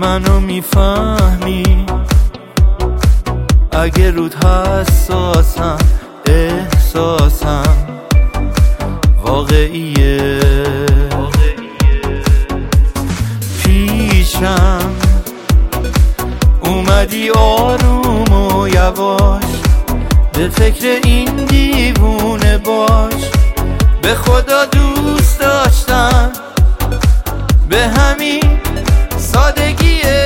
منو میفهمی اگه رود حساسم، احساسم واقعیه. پیشم اومدی آروم و یواش، به فکر این دیوونه باش. به خدا دوست داشتم به همین سادگیه.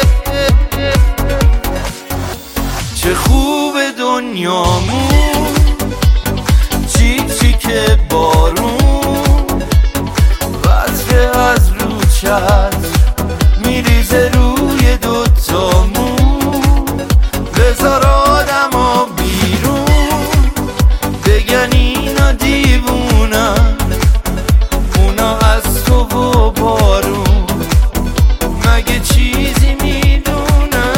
چه خوب دنیامون، چی که بارون وصفه از رو چشم میریزه روی دوتامون. بذار آدما بیرون بگن اینا دیوونن، اونا از تو و بارون مگه چیزی میدونن؟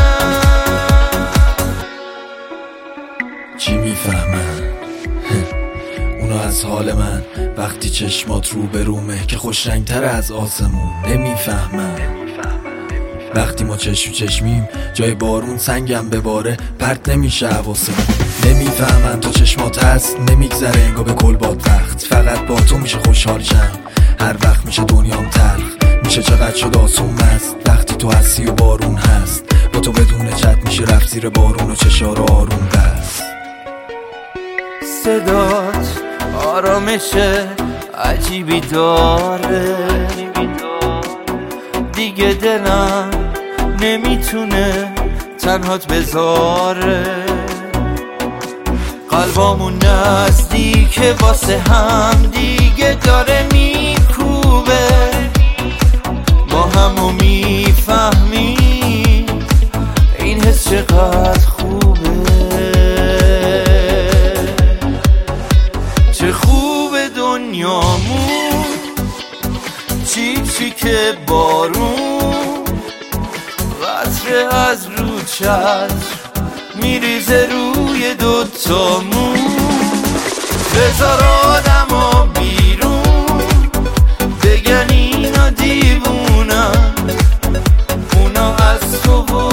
چی میفهمن؟ اونا از حال من وقتی چشمات رو به رومه که خوش رنگتر از آسمون. نمیفهمن وقتی ما چشم چشمیم جای بارون سنگم بباره پرت نمیشه حواسمون. نمیفهمن تا چشمات هست نمیگذره انگار به کل باد وقت. فقط با تو میشه خوشحال شم، هر وقت میشه دنیام تلخ. میشه چقدر شد آسون مست وقتی تو هستی و بارون هست. با تو بدون چت میشه رفت زیر بارون و چشار آروم بست. صدات آرامشه عجیبی داره، دیگه دلم نمیتونه تنهات بذاره. قلبامون نزدیکه واسه هم دیگه داره میکوبه. ما همو میفهمیم این حس چقدر خوبه. چه خوب دنیامون، چی که بارون وصفه از رو چشم میریزه روی دوتامون. بذار آدما بیرون بگن اینا دیوونن، اونا از تو